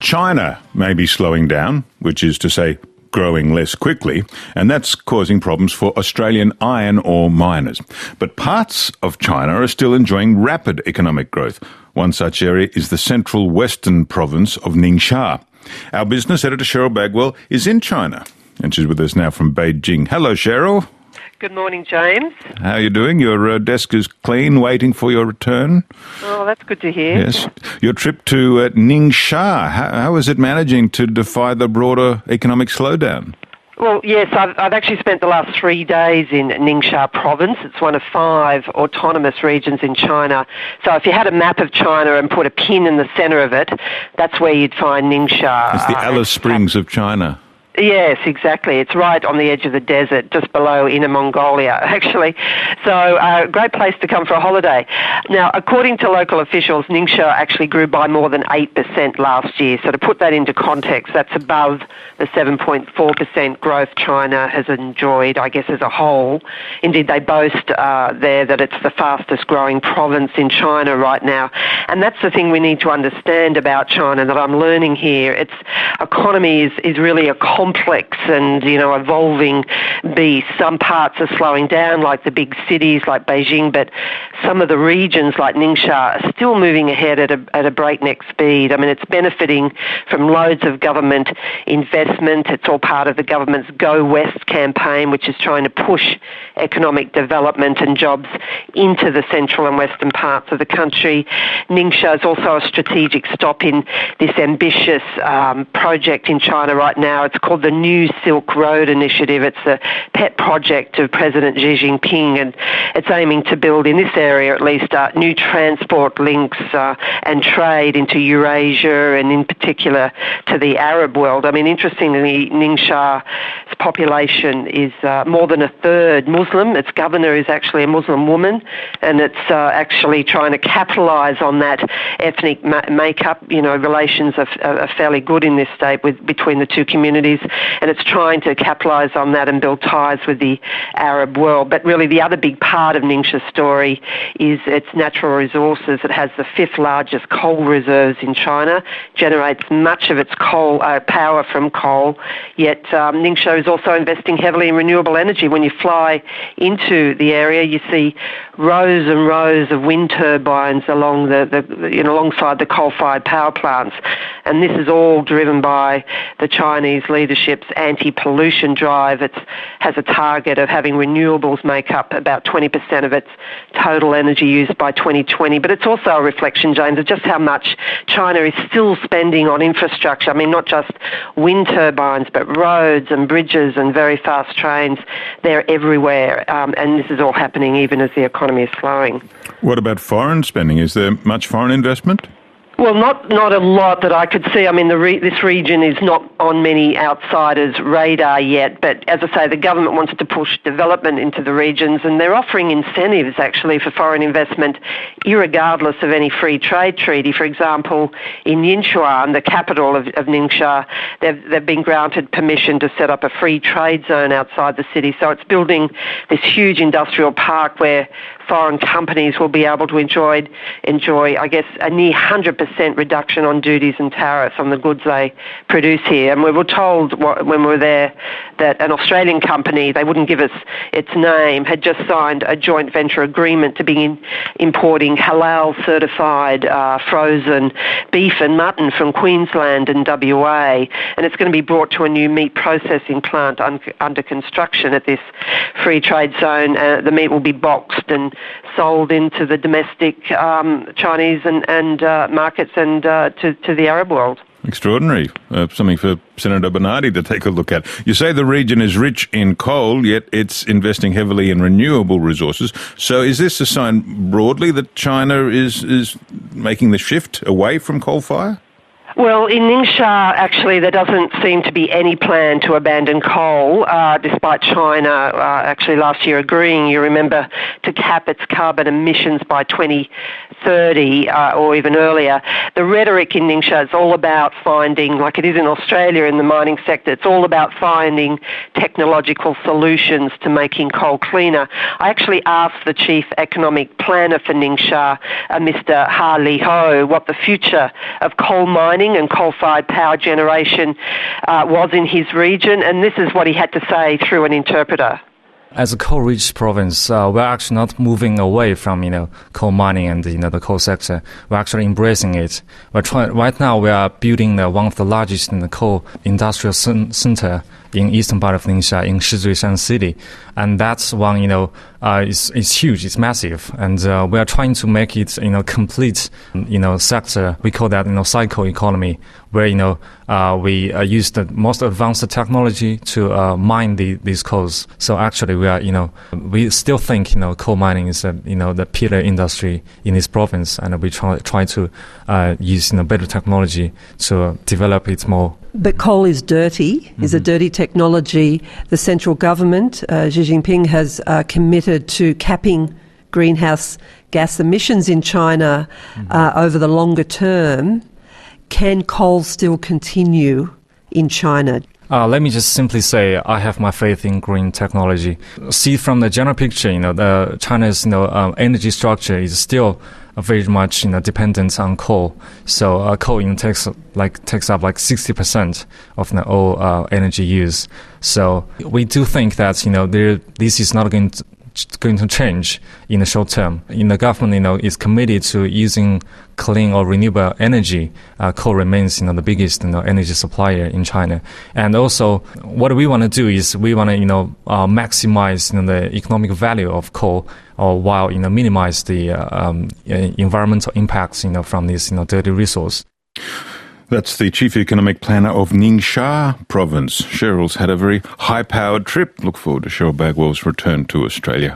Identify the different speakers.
Speaker 1: China may be slowing down, which is to say growing less quickly, and that's causing problems for Australian iron ore miners. But parts of China are still enjoying rapid economic growth. One such area is the central western province of Ningxia. Our business editor, Cheryl Bagwell, is in China, and she's with us now from Beijing. Hello, Cheryl.
Speaker 2: Good morning, James.
Speaker 1: How are you doing? Your desk is clean, waiting for your return.
Speaker 2: Oh, that's good to hear.
Speaker 1: Yes. Your trip to Ningxia, how is it managing to defy the broader economic slowdown?
Speaker 2: Well, yes, I've actually spent the last 3 days in Ningxia province. It's one of 5 autonomous regions in China. So if you had a map of China and put a pin in the centre of it, that's where you'd find Ningxia.
Speaker 1: It's the Alice Springs of China.
Speaker 2: Yes, exactly. It's right on the edge of the desert, just below Inner Mongolia, actually. So a great place to come for a holiday. Now, according to local officials, Ningxia actually grew by more than 8% last year. So to put that into context, that's above the 7.4% growth China has enjoyed, I guess, as a whole. Indeed, they boast there that it's the fastest growing province in China right now. And that's the thing we need to understand about China that I'm learning here. Its economy is really a complex and, evolving beast. Some parts are slowing down, like the big cities like Beijing, but some of the regions like Ningxia are still moving ahead at a breakneck speed. I mean, it's benefiting from loads of government investment. It's all part of the government's Go West campaign, which is trying to push economic development and jobs into the central and western parts of the country. Ningxia is also a strategic stop in this ambitious project in China right now. It's called the New Silk Road Initiative. It's a pet project of President Xi Jinping, and it's aiming to build, in this area at least, new transport links and trade into Eurasia and in particular to the Arab world. I mean, interestingly, Ningxia's population is more than a third Muslim. Its governor is actually a Muslim woman, and it's actually trying to capitalise on that ethnic makeup. Relations are fairly good in this state between the two communities, and it's trying to capitalise on that and build ties with the Arab world. But really the other big part of Ningxia's story is its natural resources. It has the 5th largest coal reserves in China, generates much of its coal power from coal, yet Ningxia is also investing heavily in renewable energy. When you fly into the area, you see rows and rows of wind turbines along alongside the coal-fired power plants, and this is all driven by the Chinese leadership's anti-pollution drive. It has a target of having renewables make up about 20% of its total energy use by 2020. But it's also a reflection, James, of just how much China is still spending on infrastructure. I mean, not just wind turbines, but roads and bridges and very fast trains. They're everywhere, and this is all happening even as the economy is slowing.
Speaker 1: What about foreign spending? Is there much foreign investment?
Speaker 2: Well, not a lot that I could see. I mean, this region is not on many outsiders' radar yet, but as I say, the government wants to push development into the regions, and they're offering incentives, actually, for foreign investment, irregardless of any free trade treaty. For example, in Yinchuan, the capital of Ningxia, they've been granted permission to set up a free trade zone outside the city, so it's building this huge industrial park where foreign companies will be able to enjoy, I guess, a near 100% reduction on duties and tariffs on the goods they produce here. And we were told when we were there that an Australian company, they wouldn't give us its name, had just signed a joint venture agreement to begin importing halal-certified frozen beef and mutton from Queensland and WA. And it's going to be brought to a new meat processing plant under construction at this free trade zone. The meat will be boxed and sold into the domestic Chinese and markets and to the Arab world.
Speaker 1: Extraordinary. Something for Senator Bernardi to take a look at. You say the region is rich in coal, yet it's investing heavily in renewable resources. So is this a sign broadly that China is making the shift away from coal fire?
Speaker 2: Well, in Ningxia, actually, there doesn't seem to be any plan to abandon coal, despite China actually last year agreeing, you remember, to cap its carbon emissions by 2030 or even earlier. The rhetoric in Ningxia is all about finding, like it is in Australia in the mining sector, it's all about finding technological solutions to making coal cleaner. I actually asked the chief economic planner for Ningxia, Mr. Ha Li Ho, what the future of coal mining mining and coal-fired power generation was in his region, and this is what he had to say through an interpreter.
Speaker 3: As a coal-rich province, we're actually not moving away from, coal mining and, the coal sector. We're actually embracing it. Right now, we are building one of the largest coal industrial center in eastern part of Ningxia, in Shizuishan City. And that's one, is huge, it's massive. And we are trying to make it, complete, sector. We call that, cycle economy, where, we use the most advanced technology to mine these coals. So actually, we still think, coal mining is, the pillar industry in this province, and we try to use, better technology to develop it more.
Speaker 4: But coal is dirty, is a dirty technology. The central government, Xi Jinping, has committed to capping greenhouse gas emissions in China over the longer term. Can coal still continue in China?
Speaker 3: Let me just simply say I have my faith in green technology. See from the general picture, China's energy structure is still very much dependent on coal. So coal takes up like 60% of the all energy use. So we do think that this is not going to change in the short term. The government is committed to using clean or renewable energy. Coal remains the biggest energy supplier in China. And also what we want to do is we want to maximize the economic value of coal, while minimize the environmental impacts from this dirty resource.
Speaker 1: That's the Chief Economic Planner of Ningxia Province. Cheryl's had a very high-powered trip. Look forward to Cheryl Bagwell's return to Australia.